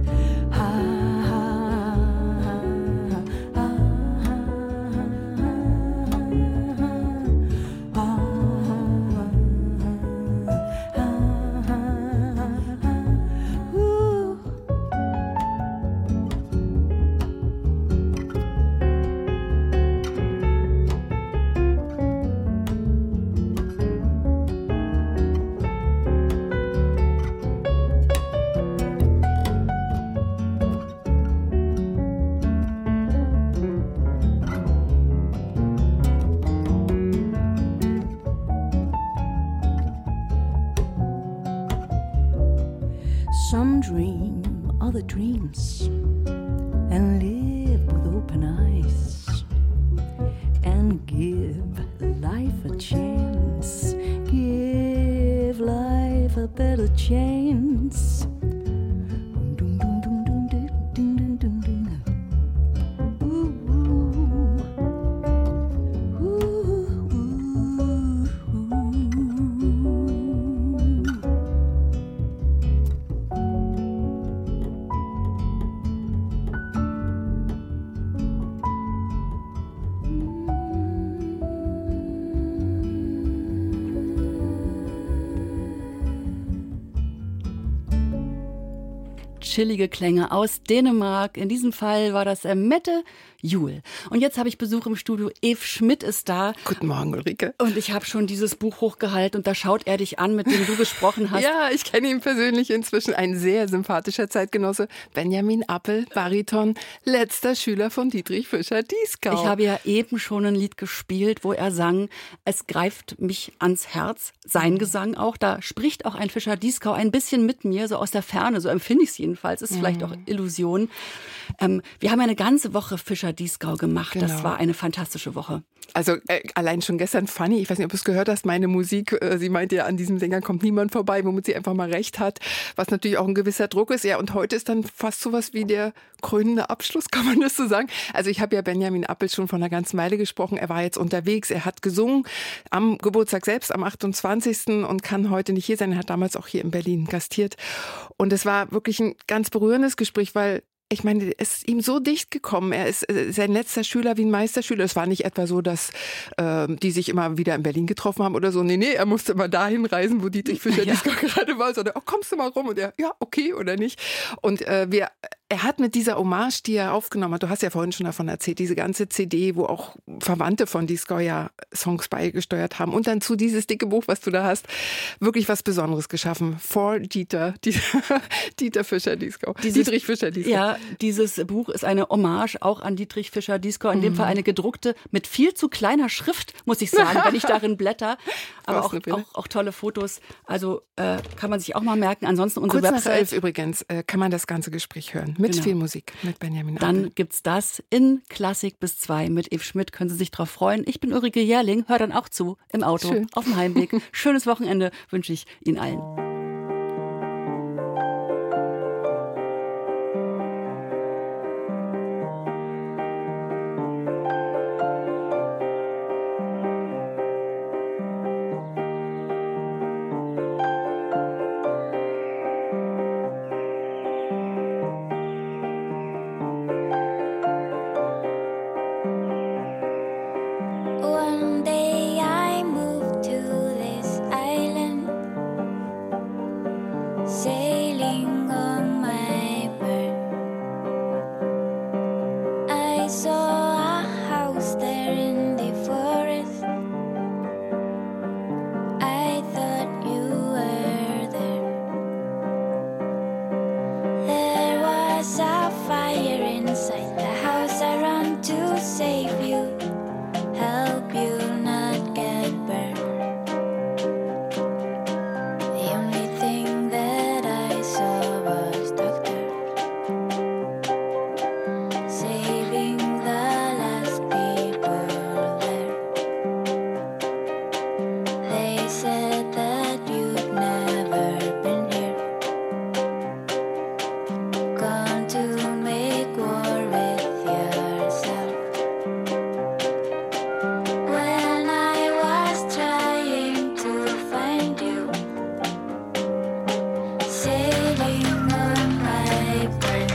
Some dream other dreams and live with open eyes and give life a chance, give life a better chance. Chillige Klänge aus Dänemark. In diesem Fall war das Mette Juhl. Und jetzt habe ich Besuch im Studio. Eve Schmidt ist da. Guten Morgen, Ulrike. Und ich habe schon dieses Buch hochgehalten und da schaut er dich an, mit dem du gesprochen hast. Ja, ich kenne ihn persönlich inzwischen. Ein sehr sympathischer Zeitgenosse. Benjamin Appel, Bariton, letzter Schüler von Dietrich Fischer-Dieskau. Ich habe ja eben schon ein Lied gespielt, wo er sang, es greift mich ans Herz. Sein Gesang auch. Da spricht auch ein Fischer-Dieskau ein bisschen mit mir, so aus der Ferne. So empfinde ich es jedenfalls. Ist vielleicht auch Illusion. Wir haben eine ganze Woche Fischer-Dieskau gemacht. Genau. Das war eine fantastische Woche. Also allein schon gestern Fanny, ich weiß nicht, ob du es gehört hast, meine Musik, sie meinte ja, an diesem Sänger kommt niemand vorbei, womit sie einfach mal recht hat, was natürlich auch ein gewisser Druck ist. Ja, und heute ist dann fast sowas wie der krönende Abschluss, kann man das so sagen. Also ich habe ja Benjamin Appel schon von einer ganzen Weile gesprochen, er war jetzt unterwegs, er hat gesungen am Geburtstag selbst, am 28. und kann heute nicht hier sein, er hat damals auch hier in Berlin gastiert. Und es war wirklich ein ganz berührendes Gespräch, weil ich meine, es ist ihm so dicht gekommen. Er ist sein letzter Schüler wie ein Meisterschüler. Es war nicht etwa so, dass die sich immer wieder in Berlin getroffen haben oder so. Nee, er musste immer dahin reisen, wo Dietrich Fischer-Dieskau gerade war. Sondern, kommst du mal rum? Und er, ja, okay oder nicht. Und er hat mit dieser Hommage, die er aufgenommen hat, du hast ja vorhin schon davon erzählt, diese ganze CD, wo auch Verwandte von Dieskau ja Songs beigesteuert haben und dann zu dieses dicke Buch, was du da hast, wirklich was Besonderes geschaffen. For Dieter Fischer-Dieskau. Dietrich Fischer-Dieskau. Ja, dieses Buch ist eine Hommage auch an Dietrich Fischer-Dieskau. In dem Fall eine gedruckte mit viel zu kleiner Schrift, muss ich sagen, wenn ich darin blätter. Aber auch tolle Fotos. Also kann man sich auch mal merken. Ansonsten unsere Kurz Website. Nach 11 übrigens kann man das ganze Gespräch hören. Mit viel Musik, mit Benjamin Appel. Dann gibt's das in Klassik bis 2 mit Eve Schmidt. Können Sie sich drauf freuen. Ich bin Ulrike Jährling, hör dann auch zu im Auto, auf dem Heimweg. Schönes Wochenende wünsche ich Ihnen allen. I saw a house there in the forest. I thought you were there. There was a fire inside the house. I ran to save you, help you not get burned. The only thing that I saw was doctor saving the last people there. They said that you'd never been here, gone to make war with yourself. When I was trying to find you, sailing on my brain,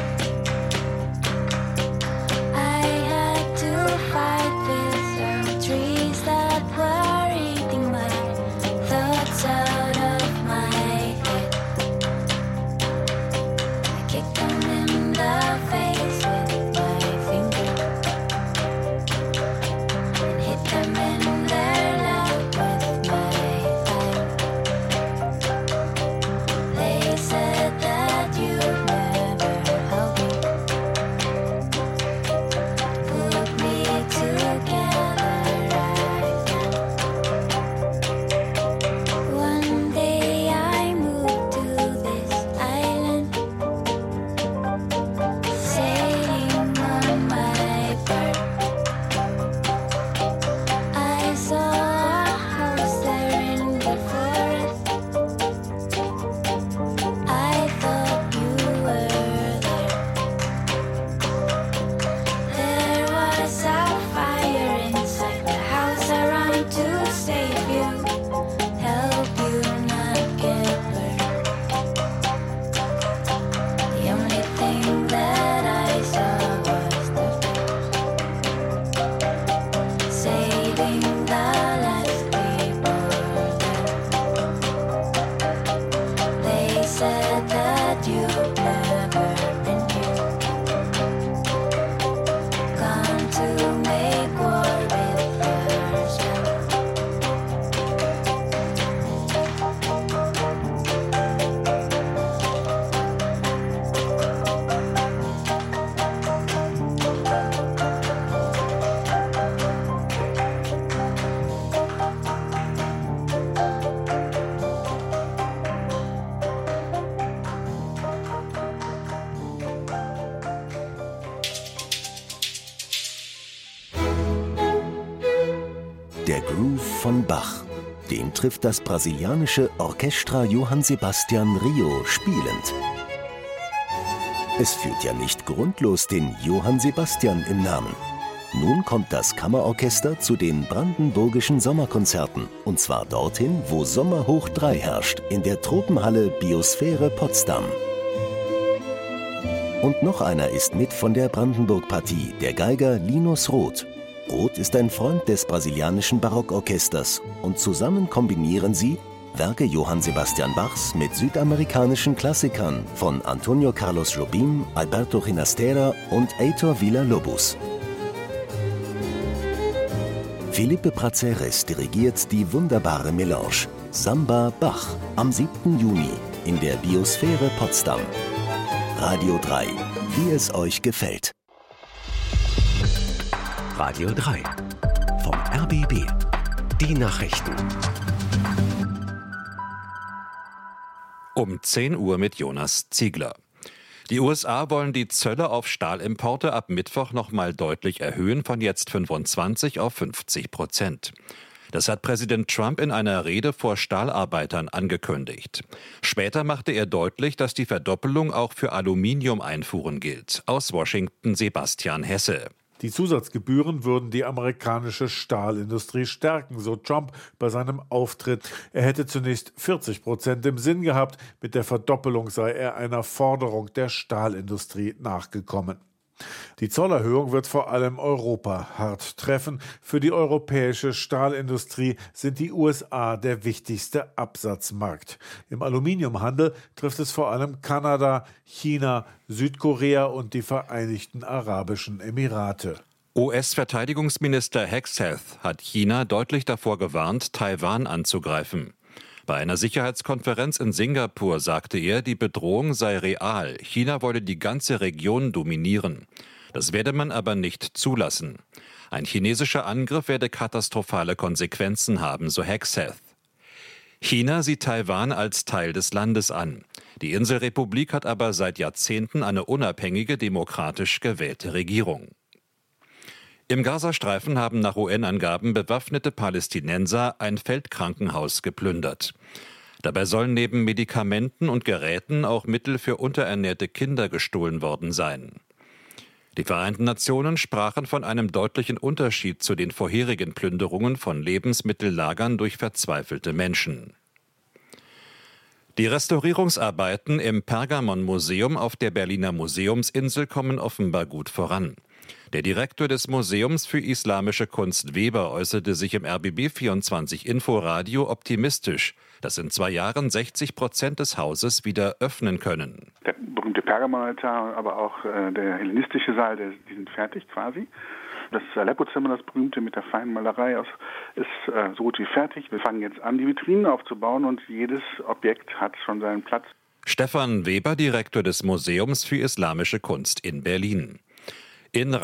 I had to fight with some trees that were eating my thoughts out of my head. I kicked them in the face with my finger and hit them in their lap with my thigh. They said that you'd never help me, put me together again. One day I moved to this island, sailing on my bird. I saw a house there in the forest. I thought you were there. There was a fire inside the house. I ran to save you, help you not get burned. The only thing that I saw was the saving the last people there. They said that you'd never been here, gone to make war with yourself. Der Groove von Bach, den trifft das brasilianische Orchestra Johann Sebastian Rio spielend. Es führt ja nicht grundlos den Johann Sebastian im Namen. Nun kommt das Kammerorchester zu den brandenburgischen Sommerkonzerten, und zwar dorthin, wo Sommer hoch 3 herrscht, in der Tropenhalle Biosphäre Potsdam. Und noch einer ist mit von der Brandenburg-Partie, der Geiger Linus Roth. Roth ist ein Freund des brasilianischen Barockorchesters und zusammen kombinieren sie Werke Johann Sebastian Bachs mit südamerikanischen Klassikern von Antonio Carlos Jobim, Alberto Ginastera und Heitor Villa-Lobos. Felipe Prazeres dirigiert die wunderbare Melange Samba Bach am 7. Juni in der Biosphäre Potsdam. Radio 3, wie es euch gefällt. Radio 3 vom RBB. Die Nachrichten. Um 10 Uhr mit Jonas Ziegler. Die USA wollen die Zölle auf Stahlimporte ab Mittwoch nochmal deutlich erhöhen, von jetzt 25 auf 50%. Das hat Präsident Trump in einer Rede vor Stahlarbeitern angekündigt. Später machte er deutlich, dass die Verdoppelung auch für Aluminiumeinfuhren gilt. Aus Washington Sebastian Hesse. Die Zusatzgebühren würden die amerikanische Stahlindustrie stärken, so Trump bei seinem Auftritt. Er hätte zunächst 40% im Sinn gehabt. Mit der Verdoppelung sei er einer Forderung der Stahlindustrie nachgekommen. Die Zollerhöhung wird vor allem Europa hart treffen. Für die europäische Stahlindustrie sind die USA der wichtigste Absatzmarkt. Im Aluminiumhandel trifft es vor allem Kanada, China, Südkorea und die Vereinigten Arabischen Emirate. US-Verteidigungsminister Hegseth hat China deutlich davor gewarnt, Taiwan anzugreifen. Bei einer Sicherheitskonferenz in Singapur sagte er, die Bedrohung sei real. China wolle die ganze Region dominieren. Das werde man aber nicht zulassen. Ein chinesischer Angriff werde katastrophale Konsequenzen haben, so Hegseth. China sieht Taiwan als Teil des Landes an. Die Inselrepublik hat aber seit Jahrzehnten eine unabhängige, demokratisch gewählte Regierung. Im Gazastreifen haben nach UN-Angaben bewaffnete Palästinenser ein Feldkrankenhaus geplündert. Dabei sollen neben Medikamenten und Geräten auch Mittel für unterernährte Kinder gestohlen worden sein. Die Vereinten Nationen sprachen von einem deutlichen Unterschied zu den vorherigen Plünderungen von Lebensmittellagern durch verzweifelte Menschen. Die Restaurierungsarbeiten im Pergamon-Museum auf der Berliner Museumsinsel kommen offenbar gut voran. Der Direktor des Museums für Islamische Kunst Weber äußerte sich im RBB24 Inforadio optimistisch, dass in 2 Jahren 60% des Hauses wieder öffnen können. Der berühmte Pergamonaltar, aber auch der hellenistische Saal, die sind fertig quasi. Das Aleppo-Zimmer, das berühmte mit der feinen Malerei, ist so gut wie fertig. Wir fangen jetzt an, die Vitrinen aufzubauen und jedes Objekt hat schon seinen Platz. Stefan Weber, Direktor des Museums für Islamische Kunst in Berlin. In